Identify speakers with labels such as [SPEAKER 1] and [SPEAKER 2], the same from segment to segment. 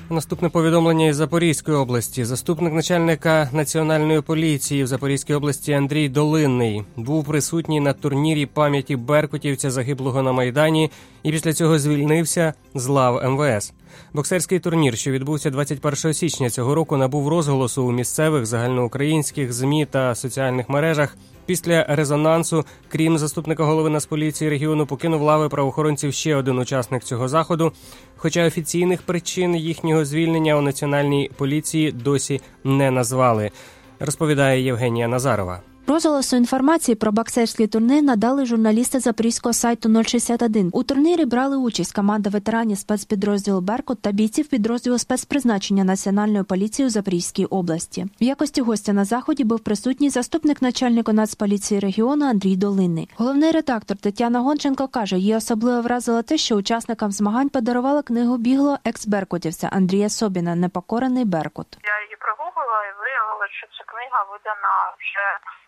[SPEAKER 1] Наступне повідомлення із Запорізької області. Заступник начальника Національної поліції в Запорізькій області Андрій Долинний був присутній на турнірі пам'яті беркутівця, загиблого на Майдані, і після цього звільнився з лав МВС. Боксерський турнір, що відбувся 21 січня цього року, набув розголосу у місцевих, загальноукраїнських ЗМІ та соціальних мережах. Після резонансу, крім заступника голови Нацполіції регіону, покинув лави правоохоронців ще один учасник цього заходу, хоча офіційних причин їхнього звільнення у Національній поліції досі не назвали, розповідає Євгенія Назарова.
[SPEAKER 2] Розголосу інформації про боксерський турнір надали журналісти запорізького сайту 061. У турнірі брали участь команда ветеранів спецпідрозділу «Беркут» та бійців підрозділу спецпризначення Національної поліції у Запорізькій області. В якості гостя на заході був присутній заступник начальника Нацполіції регіону Андрій Долинний. Головний редактор Тетяна Гонченко каже, її особливо вразило те, що учасникам змагань подарувала книгу біглого екс-беркутівця Андрія Собіна «Непокорений Беркут».
[SPEAKER 3] Я її прогуглила і виявила, що ця книга видана вже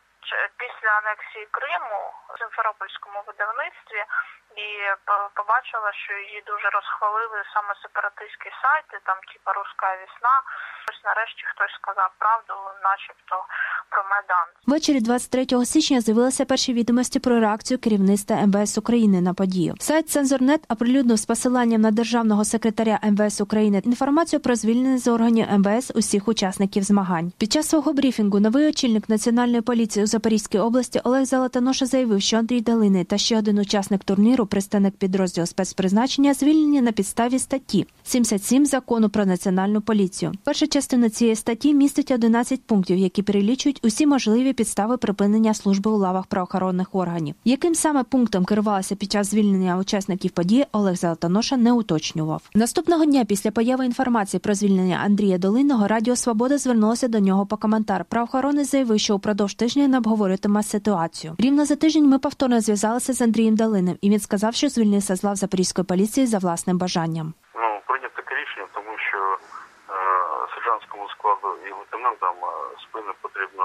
[SPEAKER 3] після анексії Криму в Сімферопольському видавництві, і побачила, що її дуже розхвалили саме сепаратистські сайти, там типа «Руська весна». Ось нарешті хтось сказав правду, начебто про Майдан.
[SPEAKER 2] Ввечері 23 січня з'явилися перші відомості про реакцію керівництва МВС України на подію. Сайт «Цензорнет» оприлюднив з посиланням на державного секретаря МВС України інформацію про звільнення з органів МВС усіх учасників змагань. Під час свого брифінгу новий очільник Національної поліції у Запорізькій області Олег Золотоноша заявив, що Андрій Долинний та ще один учасник турніру, представник підрозділу спецпризначення, звільнені на підставі статті 77 Закону про Національну поліцію. Перша частина цієї статті містить 11 пунктів, які перелічують усі можливі підстави припинення служби у лавах правоохоронних органів. Яким саме пунктом керувалося під час звільнення учасників події, Олег Золотоноша не уточнював. Наступного дня після появи інформації про звільнення Андрія Долинного Радіо Свобода звернулося до нього по коментар. Правоохоронець заявив, що упродовж тижня не обговорюватиме ситуацію. Рівно за тиждень ми повторно зв'язалися з Андрієм Долинним, і він сказав, що звільнився з лав Запорізької поліції за власним бажанням.
[SPEAKER 4] Прийнято таке рішення, тому що сержантському складу і лейтенантам спину потрібно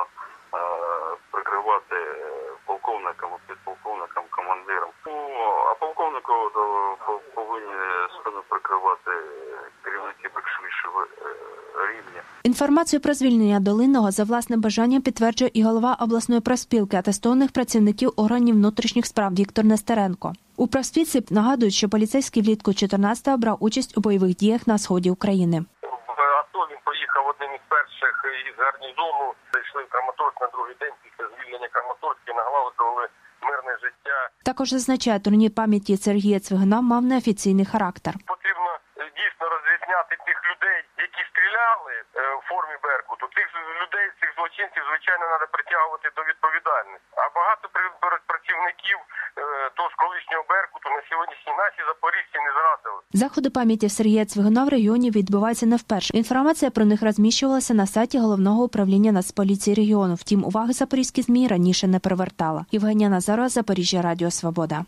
[SPEAKER 4] прикривати полковникам, підполковникам, командирам. А полковнику повинні спину прикривати керівники вищого рівня.
[SPEAKER 2] Інформацію про звільнення Долинного за власним бажанням підтверджує і голова обласної профспілки атестованих працівників органів внутрішніх справ Віктор Нестеренко. У профспілці нагадують, що поліцейський влітку 14-го брав участь у бойових діях на сході України.
[SPEAKER 5] В АТО він поїхав одним із перших із гарнізону, зайшли в Краматорськ на другий день після звільнення Краматорська, налагодили мирне життя.
[SPEAKER 2] Також зазначає, турнір пам'яті Сергія Цвигуна мав неофіційний характер.
[SPEAKER 5] Потрібно дійсно розрізняти тих людей, які стріляли в формі Беркуту. Тих людей, цих злочинців, звичайно, треба притягувати до відповідальності. А багато працівників того ж колишнього Беркуту на сьогоднішній наші запоріжці не зрадили.
[SPEAKER 2] Заходи пам'яті Сергія Цвигуна в регіоні відбуваються не вперше. Інформація про них розміщувалася на сайті Головного управління Нацполіції регіону. Втім, уваги запорізькі ЗМІ раніше не привертала. Євгенія Назарова, Запоріжжя, Радіо Свобода.